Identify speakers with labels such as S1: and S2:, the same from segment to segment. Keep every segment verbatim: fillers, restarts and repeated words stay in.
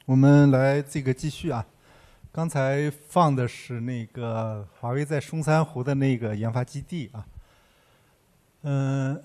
S1: 我们来这个继续啊。刚才放的是那个华为在松山湖的那个研发基地啊。嗯，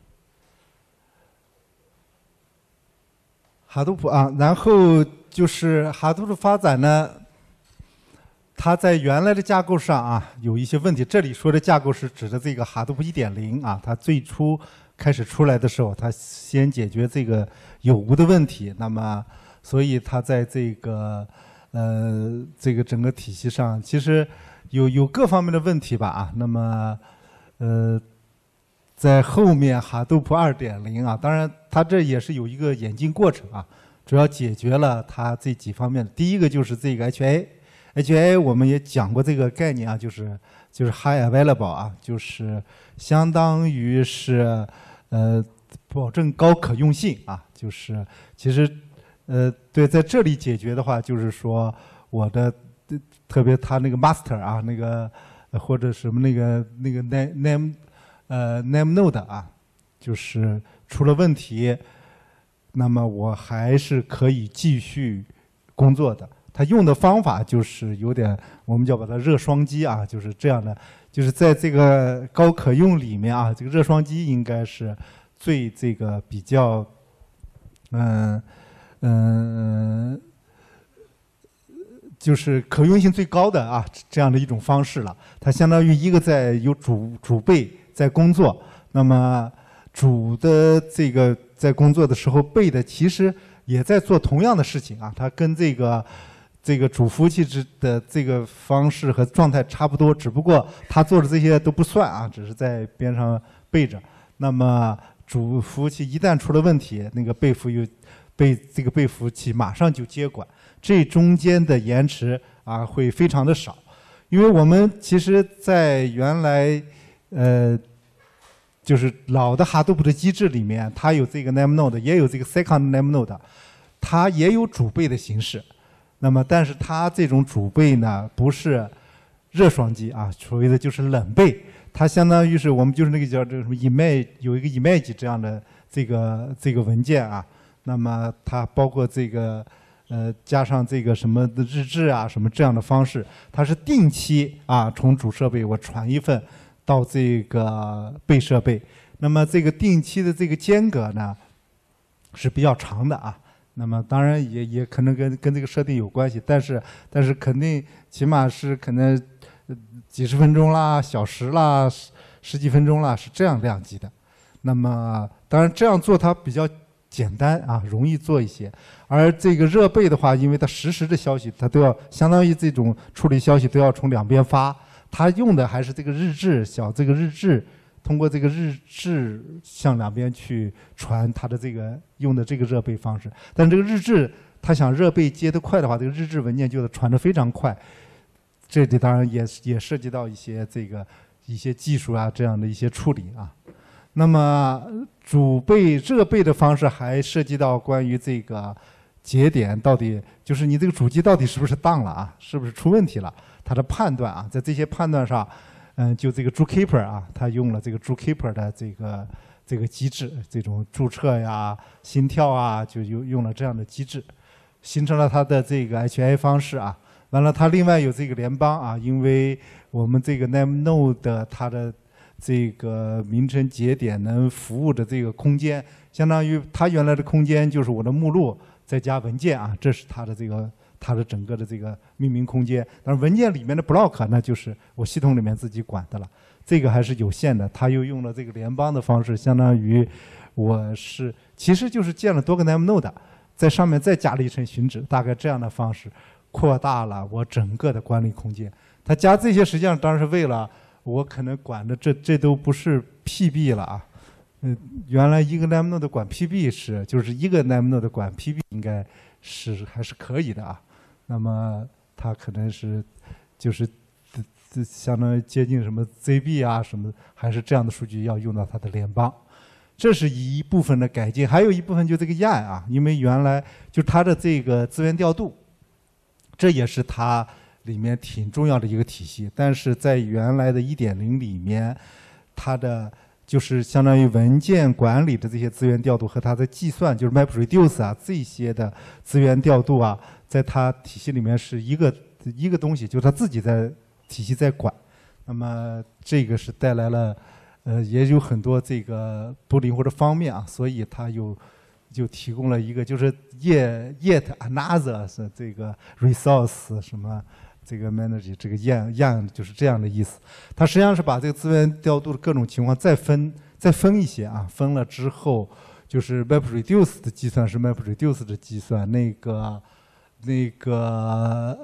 S1: 哈杜普啊，然后就是哈杜的发展呢，它在原来的架构上啊有一些问题。这里说的架构是指的这个哈杜普 一点零 啊，它最初开始出来的时候，它先解决这个有无的问题，那么所以它在这个呃这个整个体系上，其实有有各方面的问题吧啊。那么呃在后面哈杜普 二点零 啊，当然它这也是有一个演进过程啊，主要解决了它这几方面。第一个就是这个 H I。H I 我们也讲过这个概念啊，就是就是 High Available 啊，就是相当于是呃保证高可用性啊，就是其实呃对，在这里解决的话，就是说我的特别它那个 Master 啊，那个或者什么那个那个 Name 呃 Name Node 啊，就是出了问题，那么我还是可以继续工作的。它用的方法就是有点，我们叫把它热双击啊，就是这样的，就是在这个高可用里面啊，这个热双击应该是最这个比较，嗯嗯，就是可用性最高的啊这样的一种方式了。它相当于一个在有主主备在工作，那么主的这个在工作的时候，备的其实也在做同样的事情啊，它跟这个。这个主服务器的这个方式和状态差不多，只不过他做的这些都不算啊，只是在边上备着。那么主服务器一旦出了问题，那个备服又被这个备服务器马上就接管，这中间的延迟啊会非常的少。因为我们其实在原来呃就是老的哈杜普的机制里面，它有这个 name node， 也有这个 second name node， 它也有主备的形式。那么，但是它这种主备呢，不是热双击啊，所谓的就是冷备，它相当于是我们就是那个叫这个什么 image， 有一个 image 这样的这个这个文件啊。那么它包括这个呃加上这个什么的日志啊，什么这样的方式，它是定期啊从主设备我传一份到这个备设备。那么这个定期的这个间隔呢是比较长的啊。那么当然也也可能跟跟这个设定有关系，但是但是肯定起码是可能几十分钟啦、小时啦、十十几分钟啦，是这样量级的。那么当然这样做它比较简单啊，容易做一些。而这个热备的话，因为它实时的消息，它都要相当于这种处理消息都要从两边发，它用的还是这个日志小这个日志。通过这个日志向两边去传它的这个用的这个热备方式，但这个日志它想热备接得快的话，这个日志文件就得传得非常快。这里当然也也涉及到一些这个一些技术啊这样的一些处理啊。那么主备热备的方式还涉及到关于这个节点到底就是你这个主机到底是不是当了啊，是不是出问题了，它的判断啊，在这些判断上。嗯，就这个 Zookeeper 啊，它用了这个 Zookeeper 的这个这个机制，这种注册呀、心跳啊，就用用了这样的机制，形成了它的这个 H I 方式啊。完了，它另外有这个联邦啊，因为我们这个 Name Node 它的这个名称节点能服务的这个空间，相当于它原来的空间就是我的目录再加文件啊，这是它的这个。它的整个的这个命名空间，但是文件里面的 block 那就是我系统里面自己管的了，这个还是有限的。它又用了这个联邦的方式，相当于我是其实就是建了多个 name node， 在上面再加了一层寻址，大概这样的方式扩大了我整个的管理空间。它加这些实际上当然是为了我可能管的这这都不是 P B 了啊，嗯，原来一个 name node 管 P B 是就是一个 name node 管 P B 应该是还是可以的啊。那么它可能是就是这相当于接近什么 Z B 啊什么，还是这样的数据要用到它的联邦，这是一部分的改进。还有一部分就这个 Y A N 啊，因为原来就它的这个资源调度，这也是它里面挺重要的一个体系。但是在原来的 一点零 里面，它的就是相当于文件管理的这些资源调度和它的计算，就是 MapReduce 啊这些的资源调度啊，在它体系里面是一个一个东西，就是它自己在体系在管。那么这个是带来了，呃，也有很多这个不灵活的方面啊，所以它又就提供了一个就是 yet yet another 是这个 resource 什么。这个 manage 这个 样样就是这样的意思，它实际上是把这个资源调度的各种情况再分再分一些啊，分了之后就是 MapReduce 的计算是 MapReduce 的计算，那个那个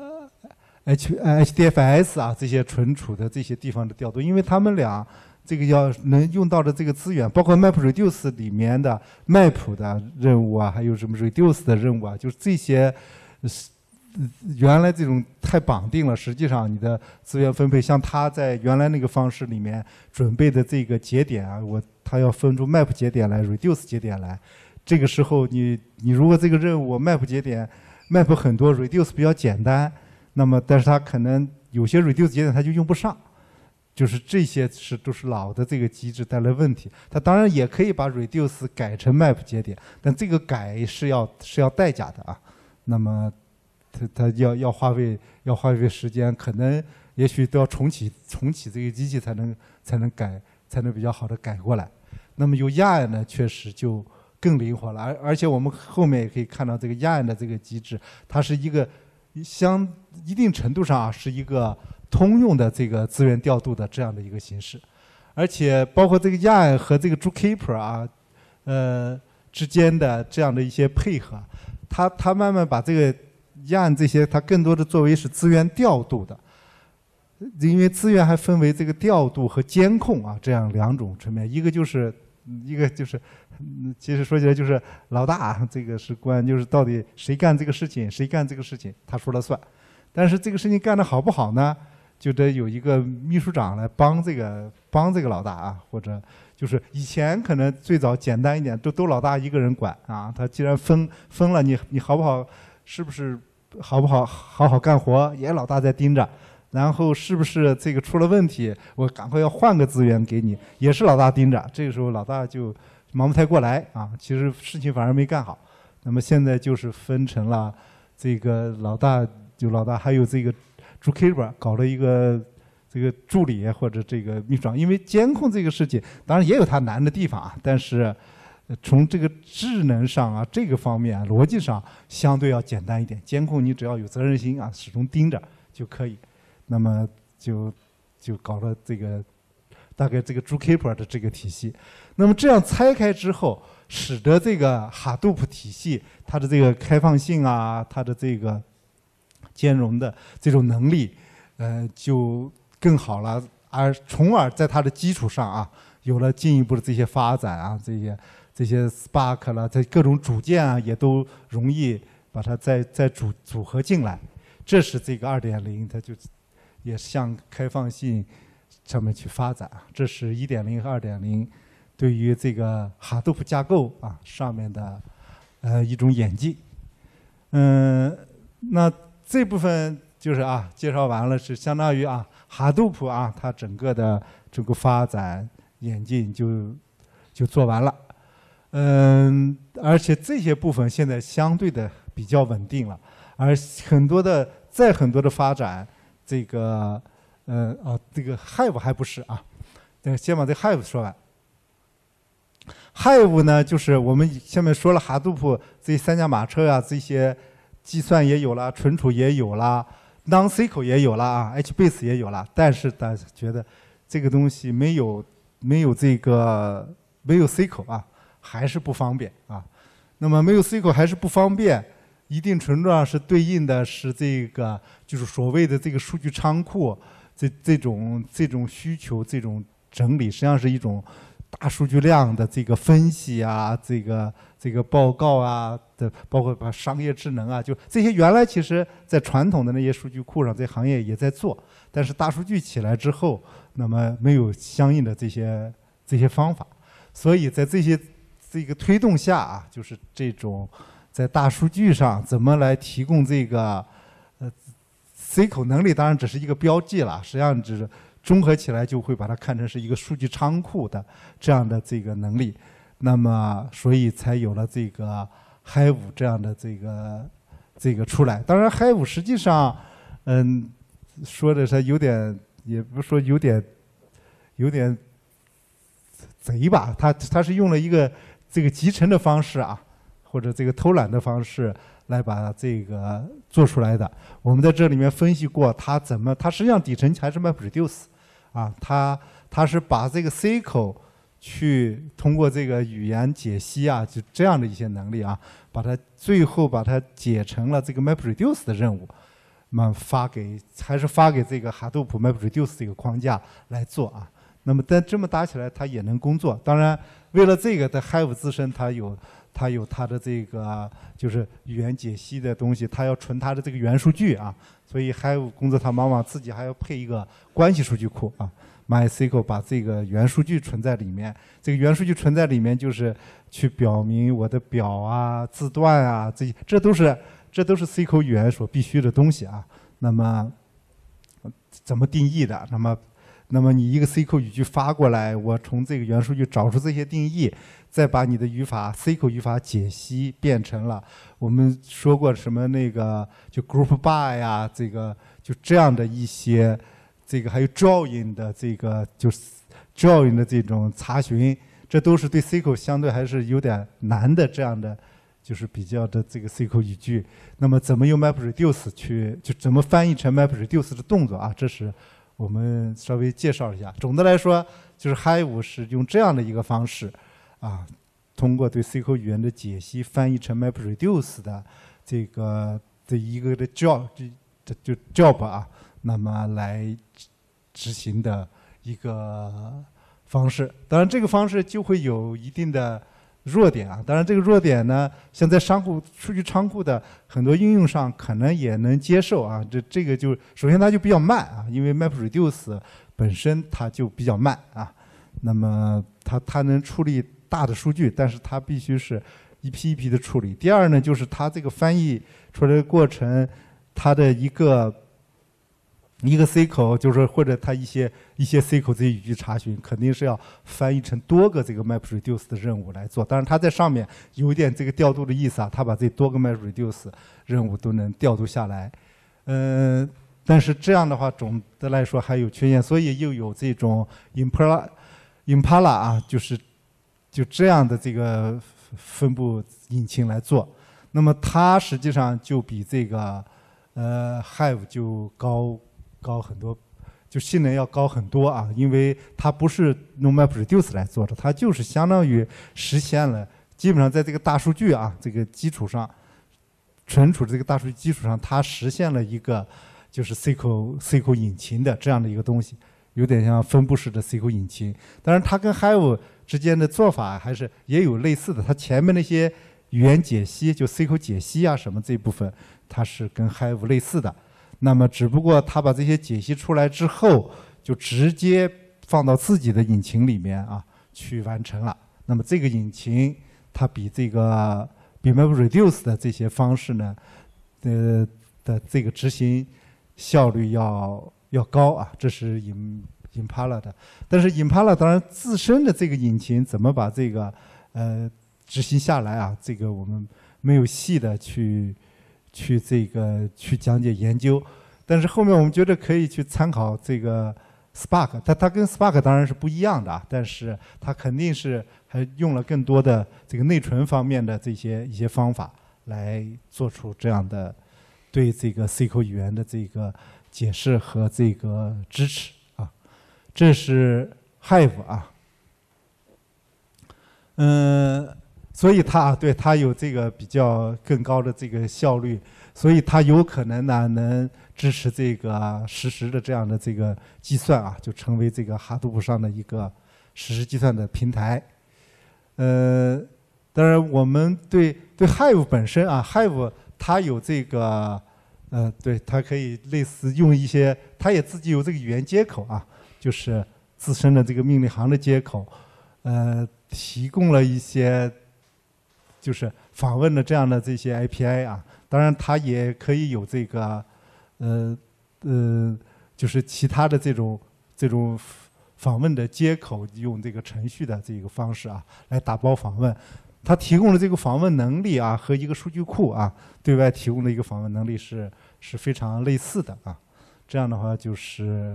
S1: H HDFS 啊这些存储的这些地方的调度，因为他们俩这个要能用到的这个资源，包括 MapReduce 里面的 map 的任务啊，还有什么 reduce 的任务啊，就是这些。原来这种太绑定了，实际上你的资源分配，像他在原来那个方式里面准备的这个节点啊，我他要分出 map 节点来 ，reduce 节点来。这个时候你你如果这个任务 map 节点 map 很多 ，reduce 比较简单，那么但是它可能有些 reduce 节点它就用不上，就是这些是都是老的这个机制带来问题。它当然也可以把 reduce 改成 map 节点，但这个改是要是要代价的啊。那么它它要要花费要花费时间，可能也许都要重启重启这个机器才能才能改才能比较好的改过来。那么有亚安呢，确实就更灵活了，而而且我们后面也可以看到这个亚安的这个机制，它是一个相一定程度上啊是一个通用的这个资源调度的这样的一个形式，而且包括这个亚安和这个 Zookeeper 啊，呃之间的这样的一些配合，它它慢慢把这个亚这些它更多的作为是资源调度的，因为资源还分为这个调度和监控啊这样两种层面，一个就是一个就是，其实说起来就是老大，这个是关就是到底谁干这个事情，谁干这个事情他说了算，但是这个事情干得好不好呢，就得有一个秘书长来帮这个帮这个老大啊，或者就是以前可能最早简单一点，都都老大一个人管啊，他既然分分了你你好不好，是不是？好不好？好好干活，也老大在盯着。然后是不是这个出了问题，我赶快要换个资源给你，也是老大盯着。这个时候老大就忙不太过来啊，其实事情反而没干好。那么现在就是分成了这个老大，就老大还有这个 Zookeeper 搞了一个这个助理或者这个秘书长，因为监控这个事情，当然也有它难的地方啊，但是。从这个智能上啊，这个方面啊，逻辑上相对要简单一点。监控你只要有责任心啊，始终盯着就可以。那么就就搞了这个大概这个 Zookeeper 的这个体系。那么这样拆开之后，使得这个 Hadoop 体系它的这个开放性啊，它的这个兼容的这种能力，呃，就更好了。而从而在它的基础上啊，有了进一步的这些发展啊，这些。这些 Spark 了，这各种组件啊，也都容易把它再再组组合进来。这是这个 二点零， 它就也向开放性上面去发展。这是 一点零 和 二点零 对于这个 Hadoop 架构啊上面的呃一种演进。嗯，那这部分就是啊介绍完了，是相当于啊 Hadoop 啊它整个的这个发展演进就就做完了。嗯，而且这些部分现在相对的比较稳定了，而很多的再很多的发展，这个呃哦，这个 Hive 还不是啊，等先把这 Hive 说完。Hive 呢，就是我们下面说了 Hadoop 这三驾马车啊，这些计算也有了，存储也有了 ，Non-S Q L 也有了啊 ，H base 也有了，但是大家觉得这个东西没有没有这个没有 S Q L 啊。还是不方便啊，那么没有 S Q L 还是不方便，一定程度上是对应的是这个，就是所谓的这个数据仓库，这这种这种需求，这种整理，实际上是一种大数据量的这个分析啊，这个这个报告啊的，包括把商业智能啊，就这些原来其实在传统的那些数据库上，这行业也在做，但是大数据起来之后，那么没有相应的这些这些方法，所以在这些。这个推动下啊，就是这种在大数据上怎么来提供这个呃 S Q L 能力，当然只是一个标记了，实际上只是综合起来就会把它看成是一个数据仓库的这样的这个能力。那么，所以才有了这个 Hive 这样的这个这个出来。当然 ，Hive 实际上，嗯，说的是有点，也不是说有点，有点贼吧。它它是用了一个这个集成的方式啊，或者这个偷懒的方式来把这个做出来的。我们在这里面分析过，它怎么，它实际上底层还是 MapReduce 啊，它它是把这个 S Q L 去通过这个语言解析啊，就这样的一些能力啊，把它最后把它解成了这个 MapReduce 的任务，那么发给还是发给这个 Hadoop MapReduce 这个框架来做啊。那么但这么搭起来，它也能工作。当然，为了这个的 Hive 自身，它有它有它的这个就是语言解析的东西，它要存它的这个元数据啊。所以 Hive 工作它往往自己还要配一个关系数据库啊。MySQL 把这个元数据存在里面，这个元数据存在里面就是去表明我的表啊、字段啊，这些这都是这都是 S Q L 语言所必须的东西啊。那么怎么定义的？那么那么你一个 S Q L 语句发过来，我从这个元数据找出这些定义，再把你的语法 S Q L 语法解析变成了我们说过什么那个就 Group by 呀，这个就这样的一些。这个还有 join 的这个就是 join 的这种查询，这都是对 S Q L 相对还是有点难的这样的，就是比较的这个 S Q L 语句。那么怎么用 MapReduce 去就怎么翻译成 MapReduce 的动作啊？这是我们稍微介绍一下。总的来说，就是 Hive 是用这样的一个方式啊，通过对 S Q L 语言的解析翻译成 MapReduce 的这个这一个的 job 这就 job 啊。那么来执行的一个方式，当然这个方式就会有一定的弱点啊。当然这个弱点呢，像在商户数据仓库的很多应用上可能也能接受啊。这这个就首先它就比较慢啊，因为 MapReduce 本身它就比较慢啊。那么它它能处理大的数据，但是它必须是一批一批的处理。第二呢，就是它这个翻译出来的过程，它的一个一个 S Q L 就是或者它一些一些 S Q L 这些语句查询，肯定是要翻译成多个这个 MapReduce 的任务来做。当然，它在上面有一点这个调度的意思啊，它把这多个 MapReduce 任务都能调度下来。嗯、呃，但是这样的话，总的来说还有缺陷，所以又有这种 Impala Impala 啊，就是就这样的这个分布引擎来做。那么它实际上就比这个呃 Hive 就高。高很多，就性能要高很多啊，因为它不是用 MapReduce 来做的，它就是相当于实现了，基本上在这个大数据啊这个基础上，存储这个大数据基础上，它实现了一个就是 S Q L S Q L 引擎的这样的一个东西，有点像分布式的 S Q L 引擎。当然，它跟 Hive 之间的做法还是也有类似的，它前面那些语言解析，就 S Q L 解析啊什么这部分，它是跟 Hive 类似的。那么，只不过他把这些解析出来之后，就直接放到自己的引擎里面啊去完成了。那么这个引擎它比这个比 MapReduce 的这些方式呢，呃的这个执行效率要要高啊，这是 Impala 的。但是 Impala 当然自身的这个引擎怎么把这个呃执行下来啊，这个我们没有细的去。去这个去讲解研究，但是后面我们觉得可以去参考这个 Spark， 它它跟 Spark 当然是不一样的啊，但是它肯定是还用了更多的这个内存方面的这些一些方法来做出这样的对这个 S Q L 语言的这个解释和这个支持啊。这是 Hive 啊，嗯。所以它啊，对它有这个比较更高的这个效率，所以它有可能呢能支持这个实时的这样的这个计算啊，就成为这个 Hadoop 上的一个实时计算的平台。呃，当然我们对对 Hive 本身啊 ，Hive 它有这个呃，对它可以类似用一些，它也自己有这个语言接口啊，就是自身的这个命令行的接口，呃，提供了一些。就是访问的这样的这些 A P I 啊，当然它也可以有这个，呃呃，就是其他的这种这这种访问的接口，用这个程序的这个方式啊来打包访问。它提供的这个访问能力啊，和一个数据库啊对外提供的一个访问能力是是非常类似的啊。这样的话就是，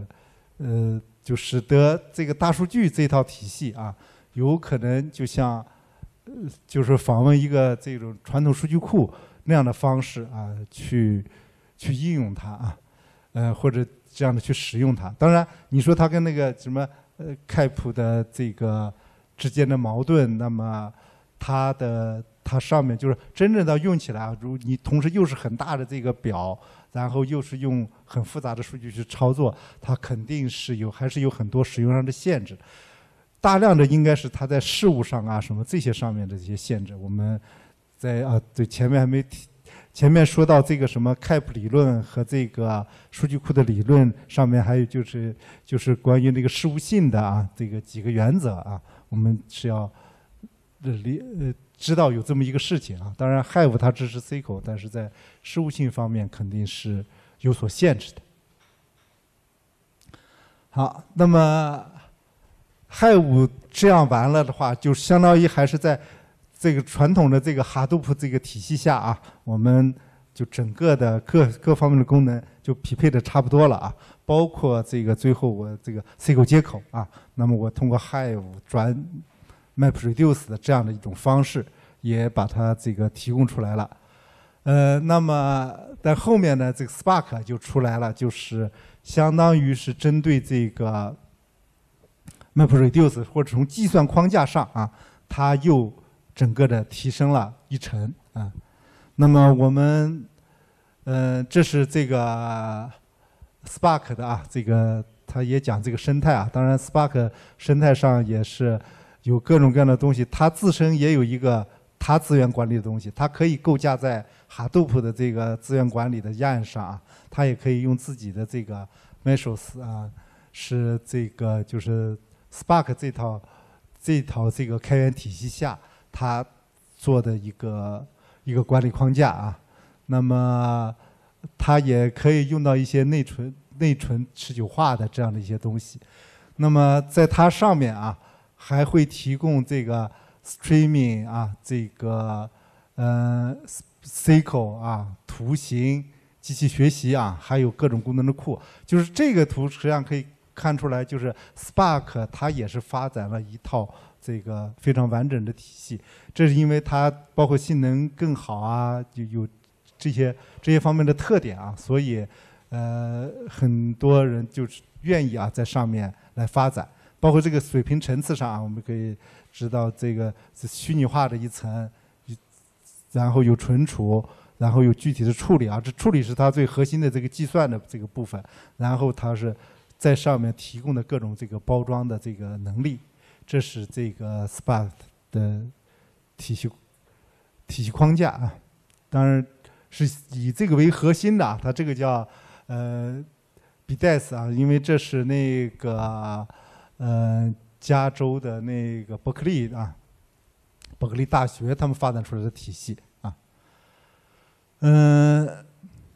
S1: 呃，就使得这个大数据这套体系啊，有可能就像，呃，就是访问一个这种传统数据库那样的方式啊，去去应用它啊，呃，或者这样的去使用它。当然，你说它跟那个什么呃开普的这个之间的矛盾，那么。它的它上面就是真正的用起来啊，如你同时又是很大的这个表，然后又是用很复杂的数据去操作，它肯定是有还是有很多使用上的限制。大量的应该是它在事务上啊什么这些上面的这些限制。我们在啊对前面还没提，前面说到这个什么开普理论和这个数据库的理论上面，还有就是就是关于那个事务性的啊这个几个原则啊，我们是要。呃，理呃知道有这么一个事情啊，当然 Hive 它支持 S Q L， 但是在事务性方面肯定是有所限制的。好，那么 Hive 这样完了的话，就相当于还是在这个传统的这个 Hadoop 这个体系下啊，我们就整个的各各方面的功能就匹配的差不多了啊，包括这个最后我这个 S Q L 接口啊，那么我通过 Hive 转MapReduce 的这样的一种方式，也把它这个提供出来了。呃，那么在后面呢，这个 Spark 就出来了，就是相当于是针对这个 MapReduce 或者从计算框架上啊，它又整个的提升了一层啊。那么我们，呃，这是这个 Spark 的啊，这个它也讲这个生态啊。当然 ，Spark 生态上也是。有各种各样的东西，它自身也有一个它资源管理的东西，它可以构架在 Hadoop 的这个资源管理的架构上啊，它也可以用自己的这个 Mesos 啊，是这个就是 Spark 这套这套这个开源体系下，它做的一个一个管理框架啊。那么它也可以用到一些内存内存持久化的这样的一些东西。那么在它上面啊。还会提供这个 streaming 啊，这个呃 S Q L 啊，图形、机器学习啊，还有各种功能的库。就是这个图实际上可以看出来，就是 Spark 它也是发展了一套这个非常完整的体系。这是因为它包括性能更好啊，有有这些这些方面的特点啊，所以呃很多人就是愿意啊在上面来发展。包括这个水平层次上啊，我们可以知道这个是虚拟化的一层，然后有存储，然后有具体的处理啊。这处理是它最核心的这个计算的这个部分，然后它是在上面提供的各种这个包装的这个能力，这是这个 Spark 的体系体系框架啊。当然是以这个为核心的啊，它这个叫呃 B D E S 啊，因为这是那个。呃，加州的那个伯克利啊，伯克利大学他们发展出来的体系啊，嗯、呃，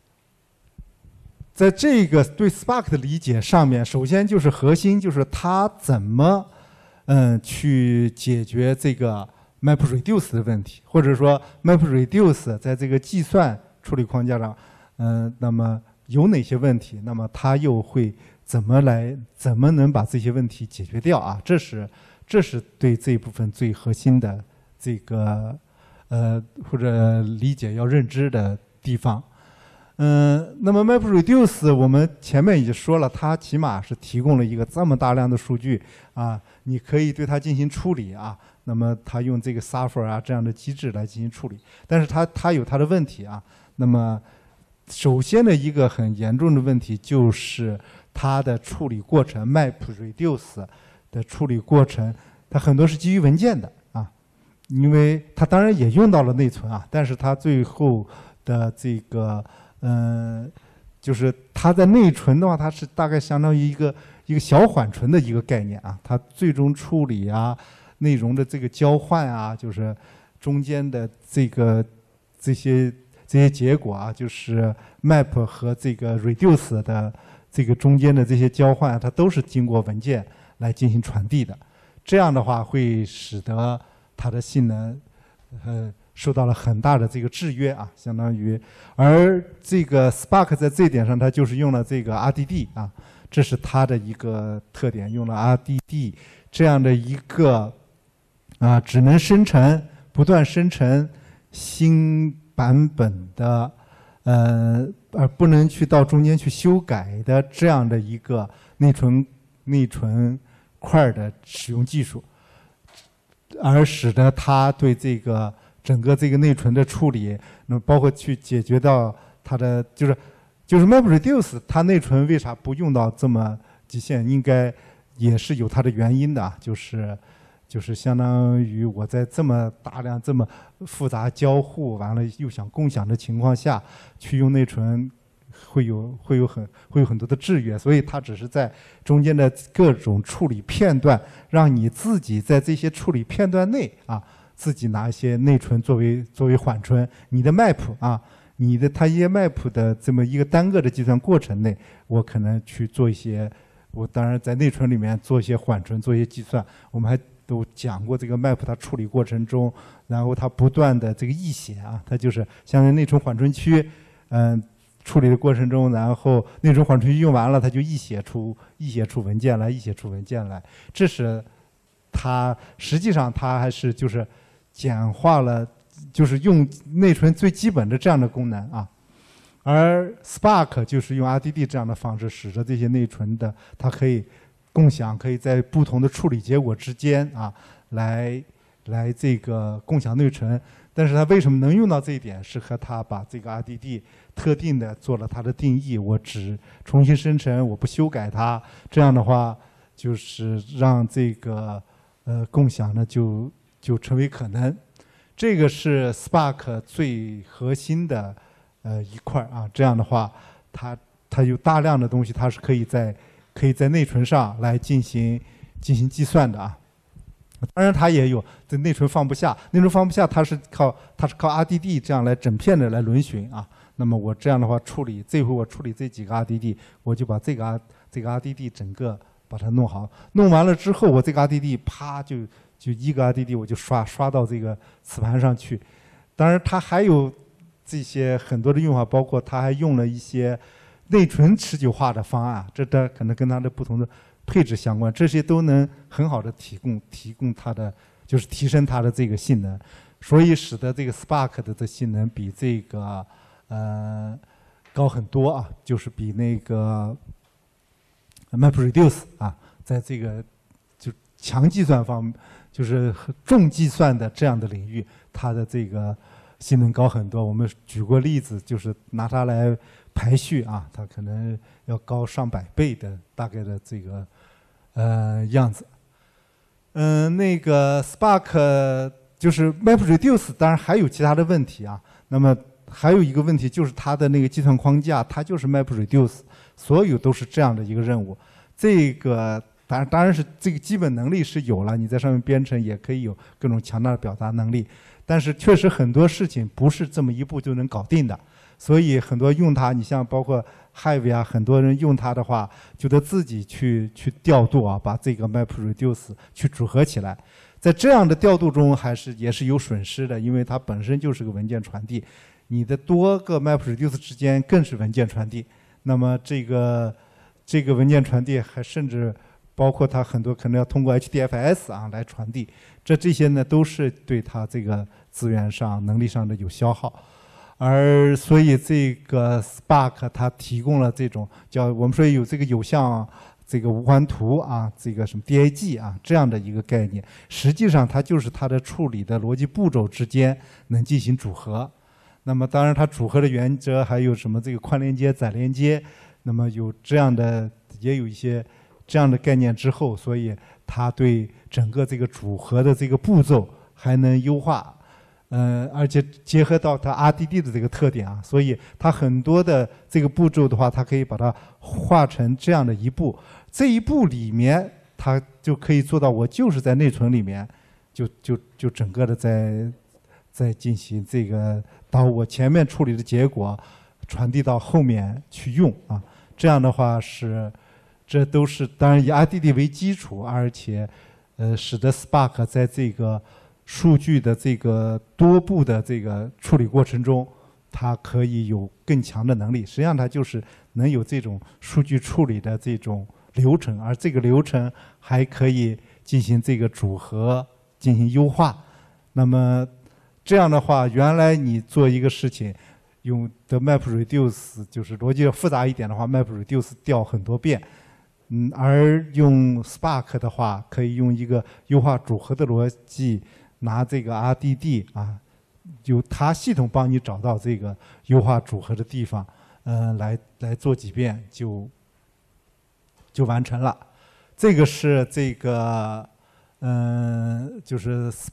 S1: 在这个对 Spark 的理解上面，首先就是核心就是它怎么嗯、呃、去解决这个 MapReduce 的问题，或者说 MapReduce 在这个计算处理框架上，嗯、呃，那么有哪些问题？那么它又会。怎么来？怎么能把这些问题解决掉啊？这是，这是对这一部分最核心的这个呃或者理解要认知的地方。嗯、呃，那么 MapReduce 我们前面已经说了，它起码是提供了一个这么大量的数据啊，你可以对它进行处理啊。那么它用这个 Suffer 啊这样的机制来进行处理，但是它它有它的问题啊。那么首先的一个很严重的问题就是。它的处理过程 ，MapReduce 的处理过程，它很多是基于文件的啊，因为它当然也用到了内存啊，但是它最后的这个，嗯、呃，就是它在内存的话，它是大概相当于一个一个小缓存的一个概念啊，它最终处理啊，内容的这个交换啊，就是中间的这个这些这些结果啊，就是 Map 和这个 Reduce 的。 这个中间的这些交换，它都是经过文件来进行传递的。这样的话，会使得它的性能，呃，受到了很大的这个制约啊，相当于。而这个 Spark 在这一点上，它就是用了这个 R D D 啊，这是它的一个特点，用了 R D D 这样的一个啊，只能生成、不断生成新版本的，呃，而不能去到中间去修改的这样的一个内存内存块的使用技术，而使得它对这个整个这个内存的处理，那么包括去解决到它的就是就是 MapReduce 它内存为啥不用到这么极限，应该也是有它的原因的，就是就是相当于我在这么大量这么复杂交互完了又想共享的情况下去用内存。会有会有很会有很多的制约，所以它只是在中间的各种处理片段，让你自己在这些处理片段内啊，自己拿一些内存作为作为缓存。你的 map 啊，你的它一些 map 的这么一个单个的计算过程内，我可能去做一些，我当然在内存里面做一些缓存，做一些计算。我们还都讲过这个 map 它处理过程中，然后它不断的这个译写啊，它就是相当于内存缓存区，嗯、呃。处理的过程中，然后内存缓存区用完了，它就译写出译写出文件来，译写出文件来。这是它实际上它还是就是简化了，就是用内存最基本的这样的功能啊。而 Spark 就是用 R D D 这样的方式，使得这些内存的它可以共享，可以在不同的处理结果之间啊来来这个共享内存。但是它为什么能用到这一点，是和它把这个 R D D 特定的做了它的定义，我只重新生成，我不修改它，这样的话就是让这个呃共享呢就就成为可能。这个是 Spark 最核心的呃一块啊，这样的话它它有大量的东西，它是可以在可以在内存上来进行进行计算的啊。当然，它也有这内存放不下，内存放不下，它是靠它是靠 R D D 这样来整片的来轮询啊。那么我这样的话处理，这回我处理这几个 R D D， 我就把这个 R 这个 R D D 整个把它弄好，弄完了之后，我这个 R D D 啪就就一个 R D D 我就刷刷到这个磁盘上去。当然，它还有这些很多的用法，包括它还用了一些内存持久化的方案，这它可能跟它的不同的配置相关，这些都能很好的提供提供它的就是提升它的这个性能，所以使得这个 Spark 的这性能比这个呃高很多啊，就是比那个 MapReduce 啊，在这个就强计算方就是重计算的这样的领域，它的这个性能高很多。我们举过例子，就是拿它来排序啊，它可能要高上百倍的大概的这个呃样子。嗯、呃，那个 Spark 就是 MapReduce， 当然还有其他的问题啊。那么还有一个问题就是它的那个计算框架，它就是 MapReduce， 所有都是这样的一个任务。这个当然当然是这个基本能力是有了，你在上面编程也可以有各种强大的表达能力，但是确实很多事情不是这么一步就能搞定的。所以很多用它，你像包括 Hive 啊，很多人用它的话，就得自己去去调度啊，把这个 MapReduce 去组合起来。在这样的调度中，还是也是有损失的，因为它本身就是个文件传递，你的多个 MapReduce 之间更是文件传递。那么这个这个文件传递还甚至包括它很多可能要通过 H D F S 啊来传递，这这些呢都是对它这个资源上能力上的有消耗。而所以这个 Spark 它提供了这种叫我们说有这个有向这个无环图啊，这个什么 D I G 啊这样的一个概念，实际上它就是它的处理的逻辑步骤之间能进行组合。那么当然它组合的原则还有什么这个宽连接、窄连接，那么有这样的也有一些这样的概念之后，所以它对整个这个组合的这个步骤还能优化。呃，而且结合到它 R D D 的这个特点啊，所以它很多的这个步骤的话，它可以把它画成这样的一步。这一步里面，它就可以做到，我就是在内存里面，就就就整个的在在进行这个，把我前面处理的结果传递到后面去用啊。 这样的话是，这都是当然以 R D D 为基础，而且呃使得 Spark 在这个数据的这个多步的这个处理过程中，它可以有更强的能力。实际上它就是能有这种数据处理的这种流程，而这个流程还可以进行这个组合进行优化。那么这样的话，原来你做一个事情用的 MapReduce 就是逻辑复杂一点的话 ，MapReduce 调很多遍。嗯，而用 Spark 的话，可以用一个优化组合的逻辑，拿这个 R D D 啊，由它系统帮你找到这个优化组合的地方，呃，来来做几遍就就完成了。这个是这个，嗯、呃，就是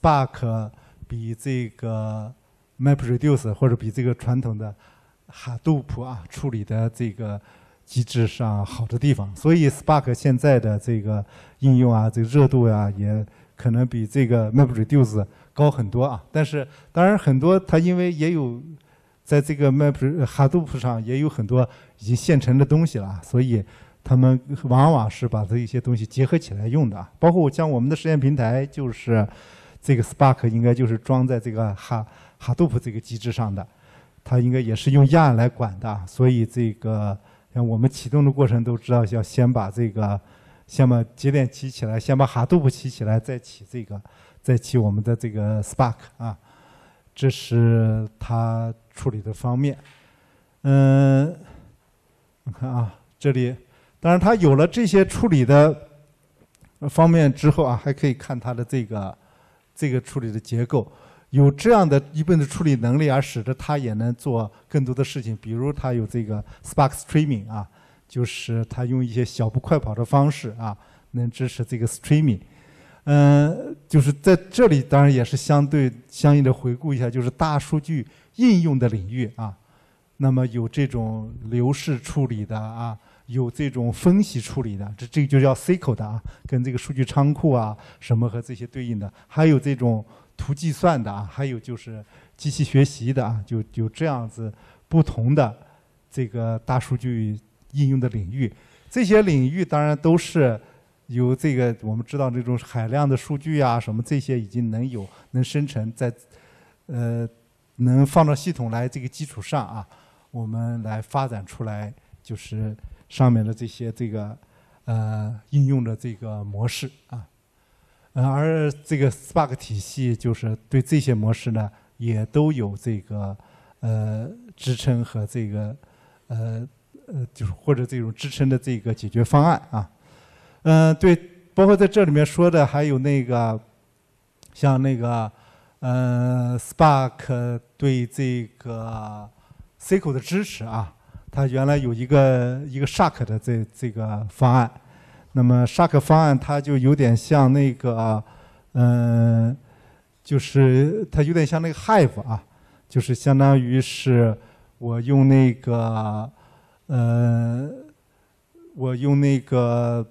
S1: Spark 比这个 MapReduce 或者比这个传统的 Hadoop 啊处理的这个机制上好的地方。所以 Spark 现在的这个应用啊，这个热度啊，也可能比这个 MapReduce 高很多啊。但是当然很多它因为也有在这个 Map Hadoop 上也有很多已经现成的东西了，所以他们往往是把这一些东西结合起来用的啊。包括像我们的实验平台，就是这个 Spark 应该就是装在这个 Ha Hadoop 这个机制上的，它应该也是用 Yarn 来管的，所以这个像我们启动的过程都知道要先把这个先把节点起起来，先把 Hadoop 起起来，再起这个再起我们的这个 Spark 啊，这是它处理的方面。嗯，你看啊，这里当然它有了这些处理的方面之后啊，还可以看它的这个这个处理的结构。有这样的一部分的处理能力，而使得它也能做更多的事情。比如它有这个 Spark Streaming 啊，就是它用一些小步快跑的方式啊，能支持这个 Streaming。嗯，就是在这里当然也是相对相应的回顾一下，就是大数据应用的领域啊。那么有这种流式处理的啊，有这种分析处理的，这这个就叫 S Q L 的啊，跟这个数据仓库啊什么和这些对应的，还有这种图计算的啊，还有就是机器学习的啊，就有这样子不同的这个大数据应用的领域。这些领域当然都是由这个我们知道这种海量的数据啊什么这些已经能有能生成在呃能放到系统来这个基础上啊，我们来发展出来就是上面的这些这个呃应用的这个模式啊。呃，而这个 Spark 体系就是对这些模式呢，也都有这个呃支撑和这个呃呃，就是或者这种支撑的这个解决方案啊。嗯、呃，对，包括在这里面说的还有那个像那个呃 Spark 对这个 S Q L 的支持啊，它原来有一个一个 Shark 的这这个方案。那么 Shark 方案它就有点像那个，嗯、呃，就是它有点像那个 Hive 啊，就是相当于是我用那个，呃，我用那个，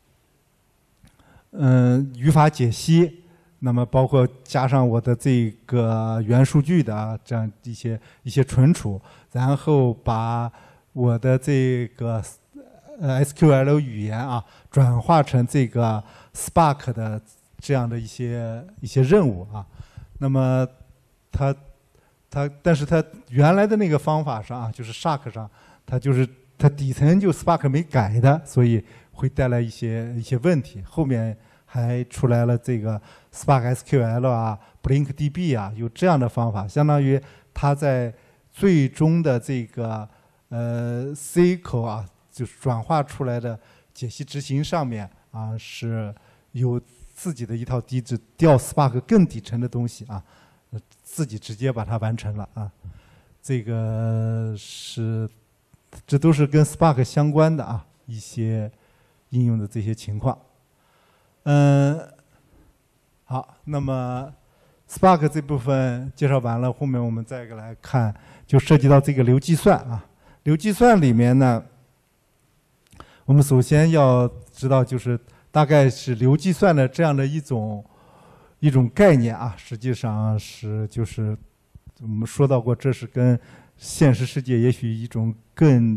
S1: 嗯、呃，语法解析，那么包括加上我的这个元数据的这样一些一些存储，然后把我的这个。呃 ，S Q L 语言啊，转化成这个 Spark 的这样的一些一些任务啊，那么它它，但是它原来的那个方法上啊，就是 Shark 上，它就是它底层就 Spark 没改的，所以会带来一些一些问题。后面还出来了这个 Spark S Q L 啊 ，BlinkDB 啊，有这样的方法，相当于它在最终的这个呃 S Q L 啊。就是转化出来的解析执行上面啊，是有自己的一套机制，调 Spark 更底层的东西啊，自己直接把它完成了啊。这个是，这都是跟 Spark 相关的啊一些应用的这些情况。嗯，好，那么 Spark 这部分介绍完了，后面我们再来看，就涉及到这个流计算啊。流计算里面呢。我们首先要知道，就是大概是流计算的这样的一种一种概念啊，实际上是就是我们说到过，这是跟现实世界也许一种更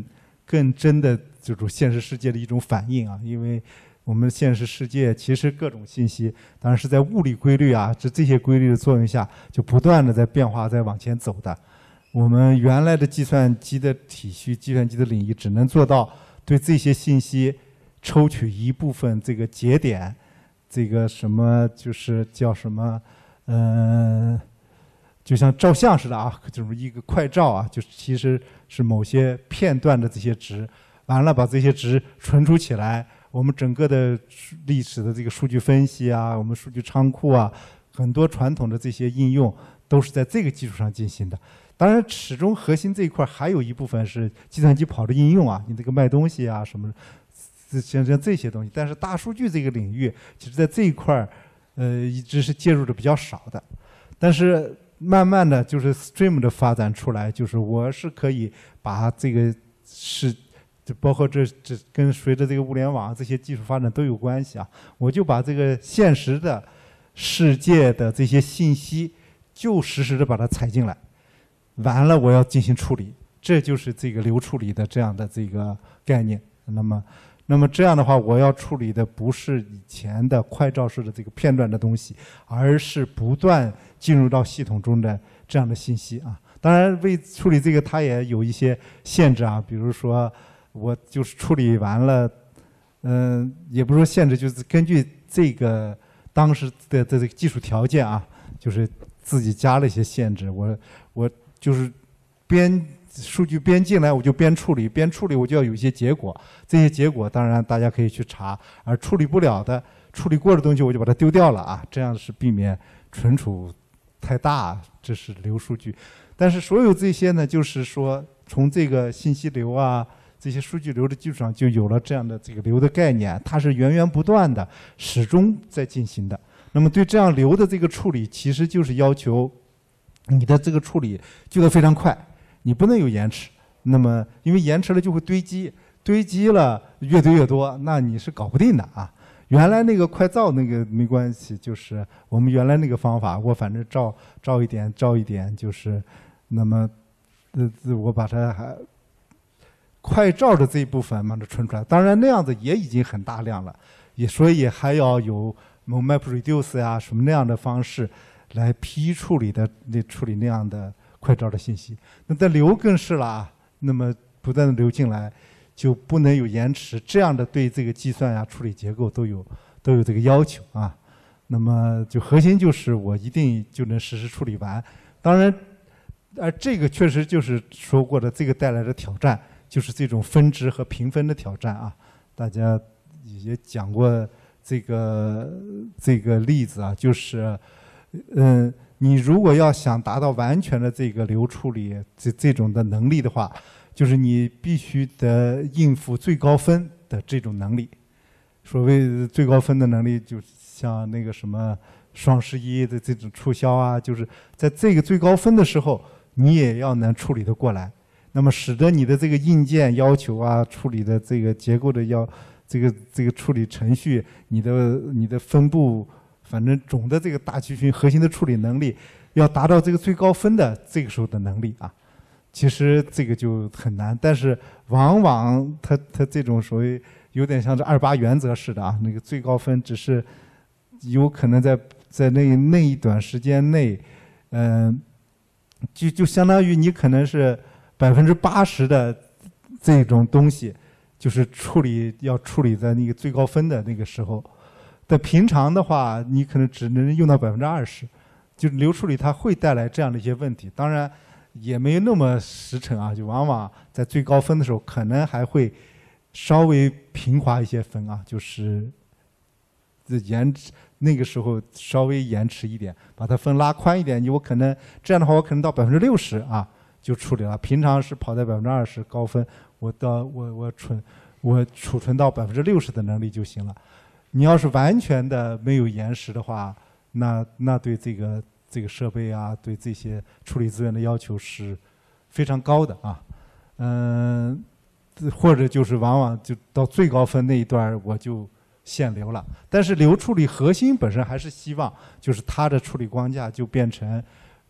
S1: 更真的这种现实世界的一种反应啊，因为我们现实世界其实各种信息，当然是在物理规律啊，这这些规律的作用下，就不断的在变化，在往前走的。我们原来的计算机的体系、计算机的领域，只能做到对这些信息抽取一部分这个节点，这个什么就是叫什么，嗯、呃，就像照相似的啊，就是一个快照啊，就其实是某些片段的这些值，完了把这些值存储起来。我们整个的历史的这个数据分析啊，我们数据仓库啊，很多传统的这些应用都是在这个基础上进行的。当然，始终核心这一块还有一部分是计算机跑的应用啊，你这个卖东西啊什么，像像这些东西。但是大数据这个领域，其实在这一块呃，一直是介入的比较少的。但是慢慢的就是 Stream 的发展出来，就是我是可以把这个是。就包括这这跟随着这个物联网这些技术发展都有关系啊，我就把这个现实的世界的这些信息，就实时的把它采进来，完了我要进行处理，这就是这个流处理的这样的这个概念。那么，那么这样的话，我要处理的不是以前的快照式的这个片段的东西，而是不断进入到系统中的这样的信息啊。当然，为处理这个，它也有一些限制啊，比如说。我就是处理完了，嗯、呃，也不是说限制，就是根据这个当时的这个技术条件啊，就是自己加了一些限制。我我就是边数据边进来，我就边处理，边处理我就要有一些结果。这些结果当然大家可以去查，而处理不了的、处理过的东西，我就把它丢掉了啊，这样是避免存储太大，这是流数据。但是所有这些呢，就是说从这个信息流啊。这些数据流的基础上，就有了这样的这个流的概念，它是源源不断的，始终在进行的。那么对这样流的这个处理，其实就是要求你的这个处理就得非常快，你不能有延迟。那么因为延迟了就会堆积，堆积了越堆越多，那你是搞不定的啊。原来那个快照那个没关系，就是我们原来那个方法，我反正照照一点照一点，就是那么呃我把它还。快照的这一部分把它存出来，当然那样子也已经很大量了，也所以还要有 MapReduce 呀、啊、什么那样的方式来批处理的那处理那样的快照的信息。那在流更是了啊，那么不断的流进来，就不能有延迟，这样的对这个计算呀、处理结构都有都有这个要求啊。那么就核心就是我一定就能实时处理完。当然，而这个确实就是说过的，这个带来的挑战。就是这种分值和评分的挑战啊，大家也讲过这个这个例子啊，就是，嗯，你如果要想达到完全的这个流处理这这种的能力的话，就是你必须得应付最高分的这种能力。所谓最高分的能力，就像那个什么双十一的这种促销啊，就是在这个最高分的时候，你也要能处理得过来。那么使得你的这个硬件要求啊，处理的这个结构的要，这个这个处理程序，你的你的分布，反正总的这个大集群核心的处理能力，要达到这个最高分的这个时候的能力啊，其实这个就很难。但是往往它它这种所谓有点像是二八原则似的啊，那个最高分只是有可能在在那那一短时间内，嗯、呃，就就相当于你可能是。百分之八十的这种东西，就是处理要处理在那个最高分的那个时候。但平常的话，你可能只能用到百分之二十，就是流处理它会带来这样的一些问题。当然也没那么实诚啊，就往往在最高分的时候，可能还会稍微平滑一些分啊，就是延迟那个时候稍微延迟一点，把它分拉宽一点，我可能这样的话，我可能到百分之六十啊。就处理了，平常是跑在百分之二十高分，我到我我存我储存到百分之六十的能力就行了。你要是完全的没有延时的话，那那对这个这个设备啊，对这些处理资源的要求是非常高的啊。嗯、呃，或者就是往往就到最高分那一段我就限流了。但是流处理核心本身还是希望就是它的处理框架就变成。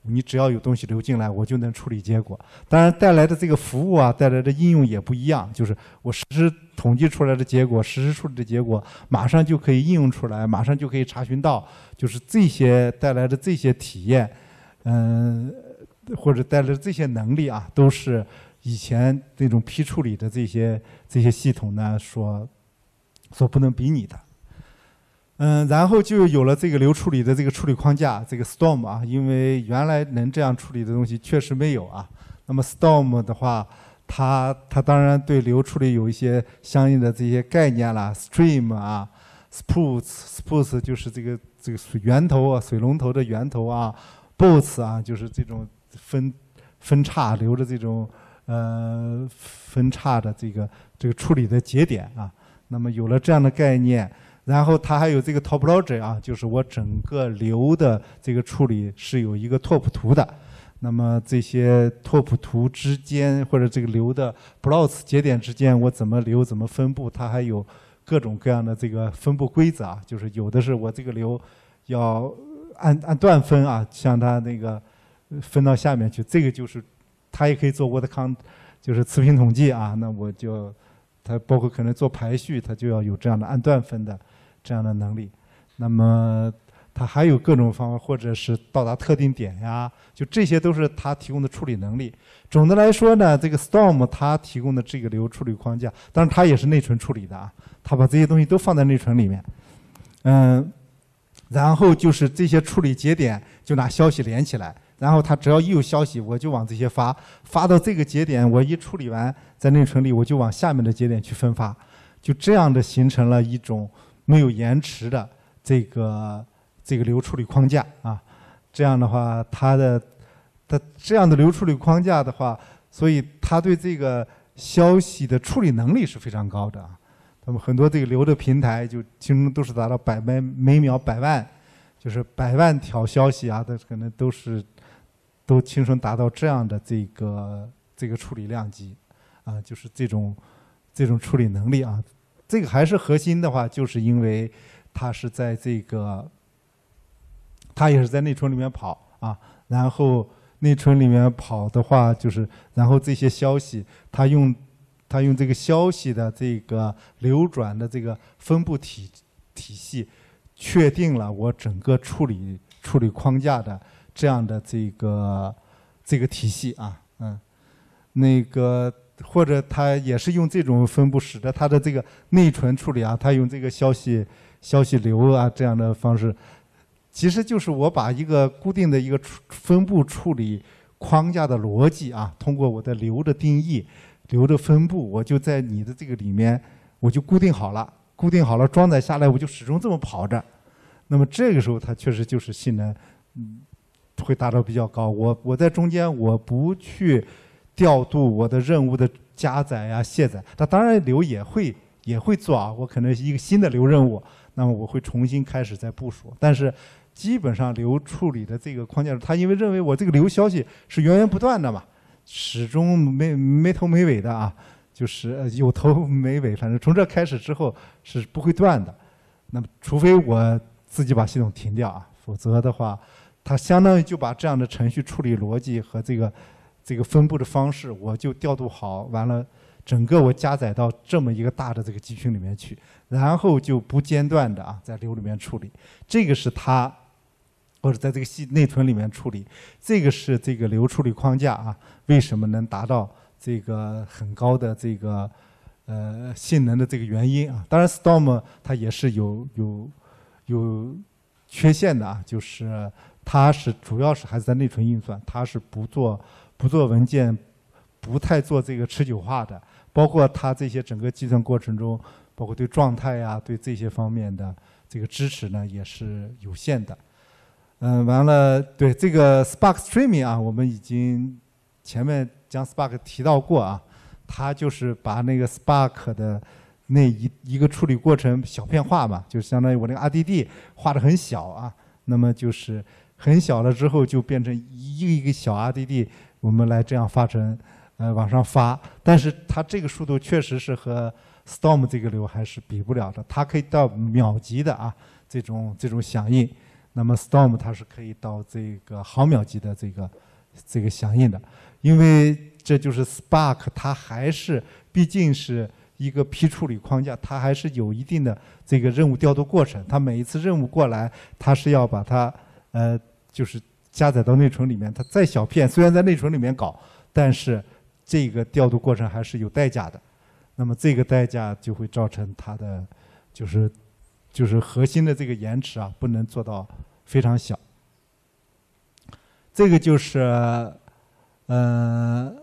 S1: 你只要有东西流进来，我就能处理结果。当然带来的这个服务啊，带来的应用也不一样，就是我实时统计出来的结果，实时处理的结果，马上就可以应用出来，马上就可以查询到，就是这些带来的这些体验，嗯、呃，或者带来的这些能力啊，都是以前那种批处理的这些这些系统呢所所不能比拟的。嗯，然后就有了这个流处理的这个处理框架，这个 Storm 啊，因为原来能这样处理的东西确实没有啊。那么 Storm 的话，它它当然对流处理有一些相应的这些概念啦 ，Stream 啊 ，Spools，Spools 就是这个这个水源头啊，水龙头的源头啊 ，Bolts 啊，就是这种分分叉流的这种呃分叉的这个这个处理的节点啊。那么有了这样的概念。然后它还有这个 topology 啊，就是我整个流的这个处理是有一个拓扑图的。那么这些拓扑图之间或者这个流的 plots 节点之间，我怎么流怎么分布，它还有各种各样的这个分布规则啊。就是有的是我这个流要按按段分啊，像它那个分到下面去，这个就是它也可以做 word count， 就是词频统计啊。那我就它包括可能做排序，它就要有这样的按段分的。这样的能力，那么它还有各种方法，或者是到达特定点呀，就这些都是它提供的处理能力。总的来说呢，这个 Storm 它提供的这个流处理框架，当然它也是内存处理的啊，它把这些东西都放在内存里面，嗯，然后就是这些处理节点就拿消息连起来，然后它只要一有消息，我就往这些发，发到这个节点，我一处理完在内存里，我就往下面的节点去分发，就这样的形成了一种没有延迟的这个这个流处理框架啊，这样的话，它的它这样的流处理框架的话，所以它对这个消息的处理能力是非常高的啊。那么很多这个流的平台就轻松都是达到百每每秒百万，就是百万条消息啊，它可能都是都轻松达到这样的这个这个处理量级啊，就是这种这种处理能力啊。这个还是核心的话，就是因为它是在这个，它也是在内存里面跑啊，然后内存里面跑的话，就是然后这些消息，它用它用这个消息的这个流转的这个分布体体系，确定了我整个处理处理框架的这样的这个这个体系啊，嗯，那个。或者它也是用这种分布，使得它的这个内存处理啊，它用这个消息消息流啊这样的方式，其实就是我把一个固定的一个分布处理框架的逻辑啊，通过我的流的定义、流的分布，我就在你的这个里面我就固定好了，固定好了装载下来，我就始终这么跑着。那么这个时候它确实就是性能嗯会达到比较高。我我在中间我不去调度我的任务的加载呀、卸载，它当然流也会也会做啊。我可能一个新的流任务，那么我会重新开始再部署。但是基本上流处理的这个框架，它因为认为我这个流消息是源源不断的嘛，始终没没头没尾的啊，就是有头没尾，反正从这开始之后是不会断的。那么除非我自己把系统停掉啊，否则的话，它相当于就把这样的程序处理逻辑和这个。这个分布的方式我就调度好，完了整个我加载到这么一个大的这个集群里面去，然后就不间断的啊在流里面处理，这个是它或者在这个系内存里面处理，这个是这个流处理框架啊，为什么能达到这个很高的这个呃性能的这个原因啊？当然 Storm 它也是有有有缺陷的啊，就是它是主要是还是在内存运算，它是不做。不做文件，不太做这个持久化的，包括它这些整个计算过程中，包括对状态呀、对这些方面的这个支持呢，也是有限的。嗯，完了，对这个 Spark Streaming 啊，我们已经前面将 Spark 提到过啊，它就是把那个 Spark 的那一一个处理过程小片化嘛，就相当于我那个 R D D 画的很小啊，那么就是很小了之后就变成一个一个小 R D D。我们来这样发成，呃，往上发，但是它这个速度确实是和 Storm 这个流还是比不了的，它可以到秒级的啊，这种这种响应。 那么 Storm 它是可以到这个毫秒级的这个这个响应的，因为这就是 Spark 它还是毕竟是一个批处理框架，它还是有一定的这个任务调度过程。它每一次任务过来，它是要把它呃就是加载到内存里面。它再小片，虽然在内存里面搞，但是这个调度过程还是有代价的。那么这个代价就会造成它的就是就是核心的这个延迟啊，不能做到非常小。这个就是呃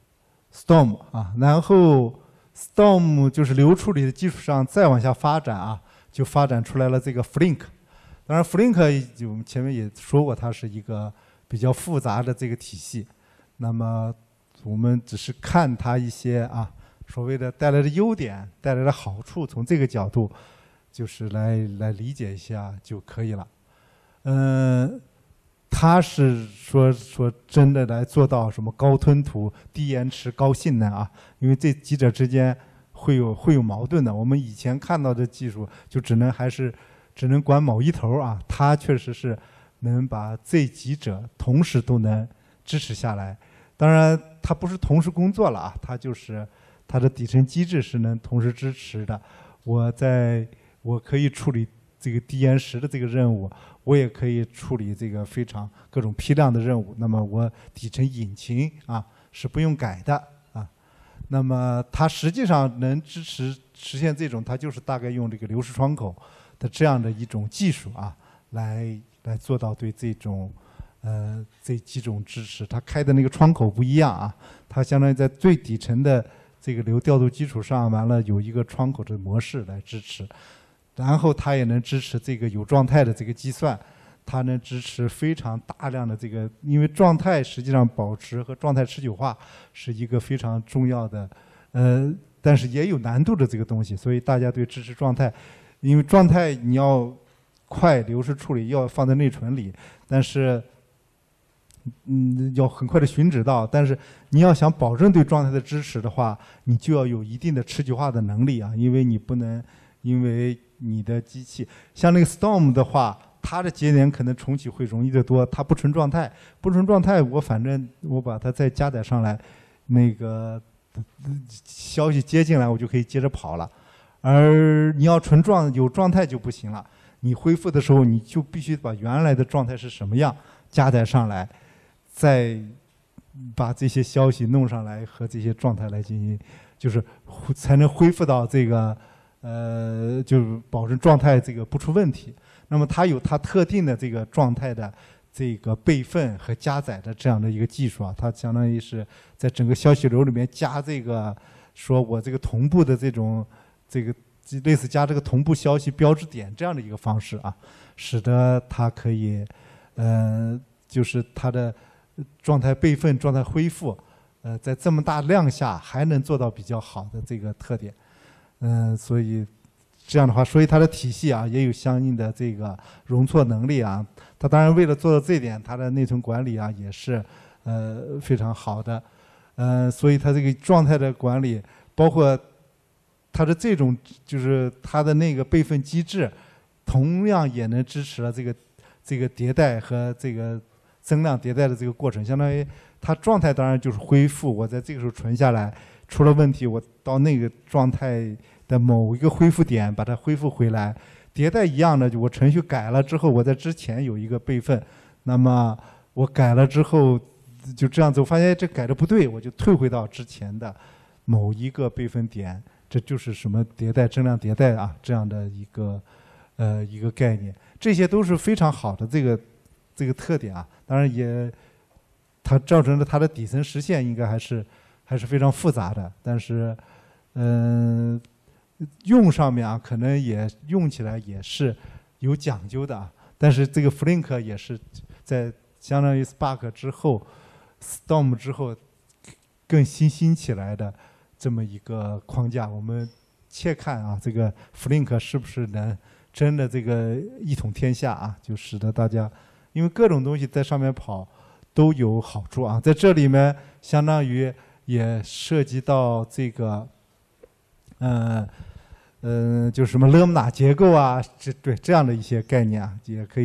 S1: Storm 啊，然后 Storm 就是流处理的基础上再往下发展啊，就发展出来了这个 Flink。当然 Flink 我们前面也说过，它是一个比较复杂的这个体系。那么我们只是看它一些啊所谓的带来的优点、带来的好处，从这个角度就是来来理解一下就可以了。嗯，它是说说真的来做到什么高吞吐、低延迟、高性能啊？因为这几者之间会有会有矛盾的。我们以前看到的技术就只能还是只能管某一头啊，它确实是能把这几者同时都能支持下来。当然，它不是同时工作了啊，它就是它的底层机制是能同时支持的。我在我可以处理这个低延时的这个任务，我也可以处理这个非常各种批量的任务。那么我底层引擎啊是不用改的啊。那么它实际上能支持实现这种，它就是大概用这个流式窗口的这样的一种技术啊，来来做到对这种呃这几种支持。它开的那个窗口不一样啊，它相当于在最底层的这个流调度基础上，完了有一个窗口的模式来支持。然后它也能支持这个有状态的这个计算，它能支持非常大量的这个，因为状态实际上保持和状态持久化是一个非常重要的，呃，但是也有难度的这个东西，所以大家对支持状态，因为状态你要快流式处理要放在内存里，但是嗯要很快的寻址到，但是你要想保证对状态的支持的话，你就要有一定的持久化的能力啊，因为你不能因为你的机器像那个 Storm 的话，它的节点可能重启会容易得多，它不存状态，不存状态，我反正我把它再加载上来，那个消息接进来，我就可以接着跑了。而你要纯状有状态就不行了，你恢复的时候，你就必须把原来的状态是什么样加载上来，再把这些消息弄上来和这些状态来进行，就是才能恢复到这个。呃，就是保证状态这个不出问题。那么它有它特定的这个状态的这个备份和加载的这样的一个技术啊，它相当于是在整个消息流里面加这个，说我这个同步的这种这个类似加这个同步消息标志点这样的一个方式啊，使得它可以，呃，就是它的状态备份、状态恢复，呃，在这么大量下还能做到比较好的这个特点。嗯、呃，所以这样的话，所以它的体系啊也有相应的这个容错能力啊。它当然为了做到这一点，它的内存管理啊也是呃非常好的。呃，所以它这个状态的管理，包括它的这种就是它的那个备份机制，同样也能支持了这个这个迭代和这个增量迭代的这个过程。相当于它状态当然就是恢复，我在这个时候存下来。出了问题，我到那个状态的某一个恢复点把它恢复回来。迭代一样的，就我程序改了之后，我在之前有一个备份，那么我改了之后就这样子，我发现这改的不对，我就退回到之前的某一个备份点，这就是什么迭代、增量迭代啊这样的一个呃一个概念。这些都是非常好的这个这个特点啊。当然也它造成了它的底层实现应该还是。还是非常复杂的，但是，嗯、呃，用上面啊，可能也用起来也是有讲究的啊。但是这个 Flink 也是在相当于 Spark 之后 ，Storm 之后更新兴起来的这么一个框架。我们切看啊，这个 Flink 是不是能真的这个一统天下啊？就使得大家，因为各种东西在上面跑都有好处啊。在这里面，相当于。也涉及到这个，呃，呃，就是什么勒姆纳结构啊，这对这样的一些概念啊，也可以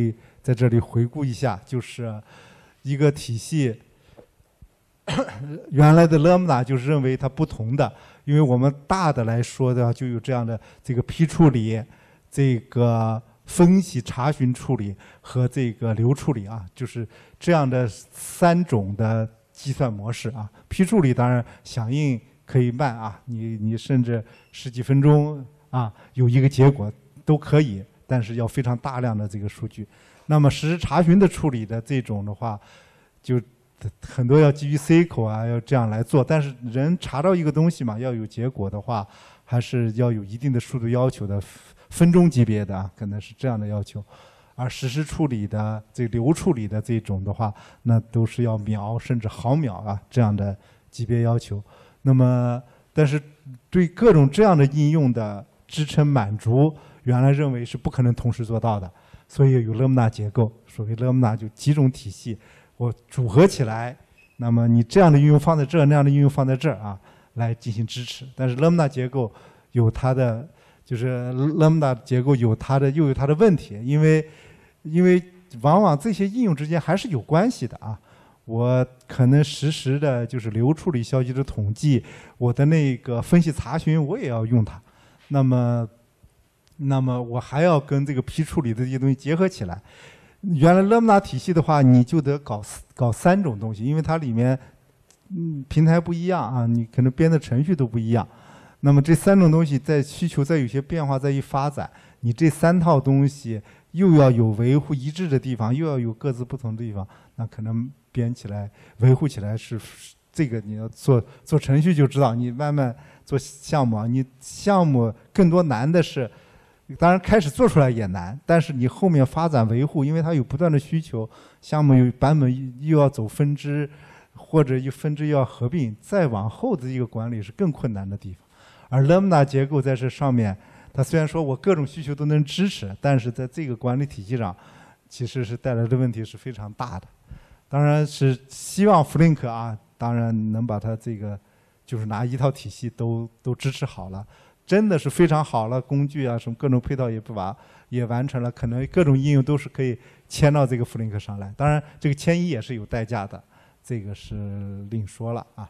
S1: 在这里回顾一下，就是一个体系。原来的 Lambda 就是认为它不同的，因为我们大的来说的就有这样的这个批处理、这个分析、查询处理和这个流处理啊，就是这样的三种的计算模式啊。批处理当然响应可以慢啊，你你甚至十几分钟啊有一个结果都可以，但是要非常大量的这个数据。那么实时查询的处理的这种的话，就很多要基于 S Q L 啊，要这样来做。但是人查到一个东西嘛，要有结果的话，还是要有一定的速度要求的，分钟级别的啊，可能是这样的要求。而实时处理的、这流处理的这种的话，那都是要秒甚至毫秒啊这样的级别要求。那么，但是对各种这样的应用的支撑满足，原来认为是不可能同时做到的，所以有 Lambda 结构。所谓 Lambda 就几种体系。我组合起来，那么你这样的应用放在这儿，那样的应用放在这儿啊，来进行支持。但是 Lambda 结构有它的，就是 Lambda 结构有它的，又有它的问题，因为因为往往这些应用之间还是有关系的啊。我可能实时的就是流处理消息的统计，我的那个分析查询我也要用它，那么那么我还要跟这个批处理的这些东西结合起来。原来 Lambda 体系的话，你就得搞搞三种东西，因为它里面嗯平台不一样啊，你可能编的程序都不一样。那么这三种东西在需求再有些变化，再一发展，你这三套东西又要有维护一致的地方，又要有各自不同的地方，那可能编起来、维护起来是这个你要做做程序就知道，你慢慢做项目啊，你项目更多难的是。当然，开始做出来也难，但是你后面发展维护，因为它有不断的需求，项目有版本又要走分支，或者一分支又要合并，再往后的一个管理是更困难的地方。而 Lambda 结构在这上面，它虽然说我各种需求都能支持，但是在这个管理体系上，其实是带来的问题是非常大的。当然是希望 Flink 啊，当然能把它这个就是拿一套体系都都支持好了。真的是非常好了，工具啊，什么各种配套也不完，也完成了，可能各种应用都是可以迁到这个 Flink 上来。当然，这个迁移也是有代价的，这个是另说了啊。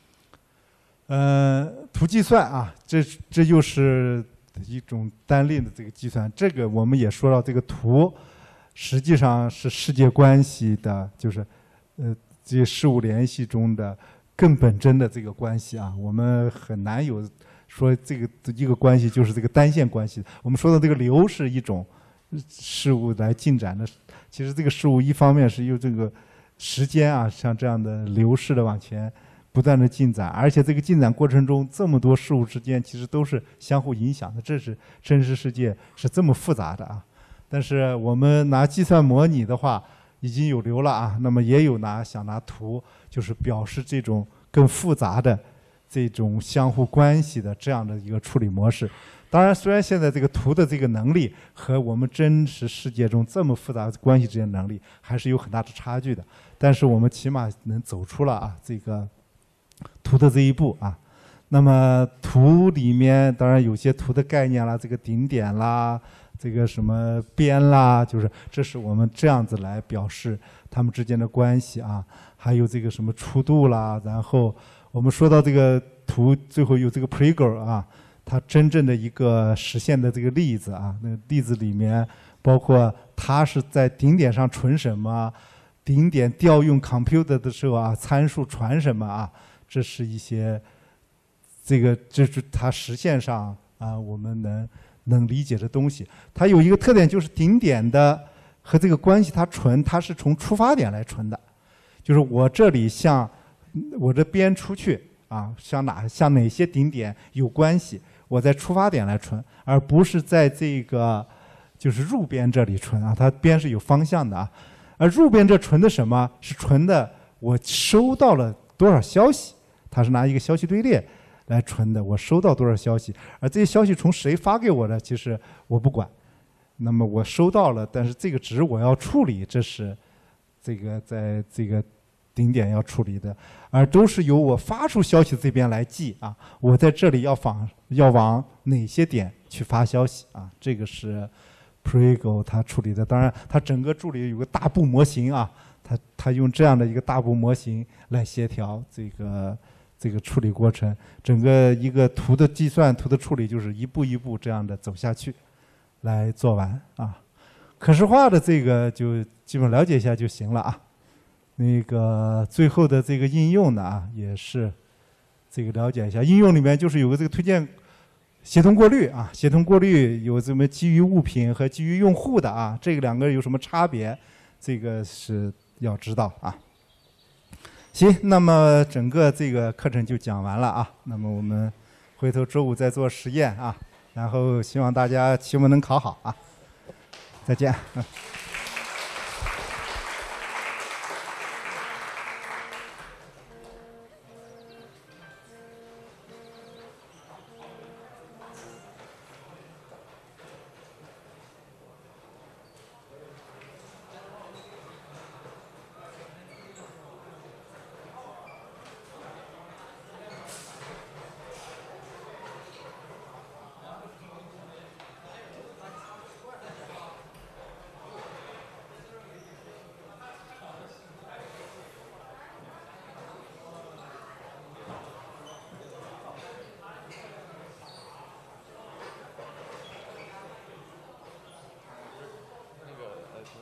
S1: 呃，图计算啊，这这又是一种单列的这个计算。这个我们也说到，这个图实际上是世界关系的，就是呃这些事物联系中的更本真的这个关系啊，我们很难有。说这个一个关系就是这个单线关系。我们说的这个流是一种事物来进展的，其实这个事物一方面是由这个时间啊，像这样的流逝的往前不断的进展，而且这个进展过程中这么多事物之间其实都是相互影响的，这是真实世界是这么复杂的啊。但是我们拿计算模拟的话已经有流了啊，那么也有拿想拿图，就是表示这种更复杂的。这种相互关系的这样的一个处理模式，当然，虽然现在这个图的这个能力和我们真实世界中这么复杂的关系之间能力还是有很大的差距的，但是我们起码能走出了啊这个图的这一步啊。那么图里面当然有些图的概念啦，这个顶点啦，这个什么边啦，就是这是我们这样子来表示它们之间的关系啊。还有这个什么初度啦，然后。我们说到这个图，最后有这个 Prego 啊，它真正的一个实现的这个例子啊，那个例子里面包括它是在顶点上存什么，顶点调用 computer 的时候啊，参数传什么啊，这是一些这个这是它实现上啊我们能能理解的东西。它有一个特点就是顶点的和这个关系它存，它是从出发点来存的，就是我这里向。我这边出去啊，向哪向哪些顶点有关系？我在出发点来存，而不是在这个就是入边这里存啊。它边是有方向的啊，而入边这存的什么？是存的我收到了多少消息？它是拿一个消息队列来存的，我收到多少消息？而这些消息从谁发给我的？其实我不管。那么我收到了，但是这个值我要处理，这是这个在这个。顶点要处理的，而都是由我发出消息这边来记啊。我在这里要往要往哪些点去发消息啊？这个是 Prego 它处理的，当然它整个处理有个大布模型啊，它它用这样的一个大布模型来协调这个这个处理过程，整个一个图的计算、图的处理就是一步一步这样的走下去，来做完啊。可视化的这个就基本了解一下就行了啊。那个最后的这个应用呢啊，也是这个了解一下，应用里面就是有个这个推荐。协同过滤啊，协同过滤有什么基于物品和基于用户的啊？这个两个有什么差别？这个是要知道啊。行，那么整个这个课程就讲完了啊。那么我们回头周五再做实验啊，然后希望大家期末能考好啊。再见。嗯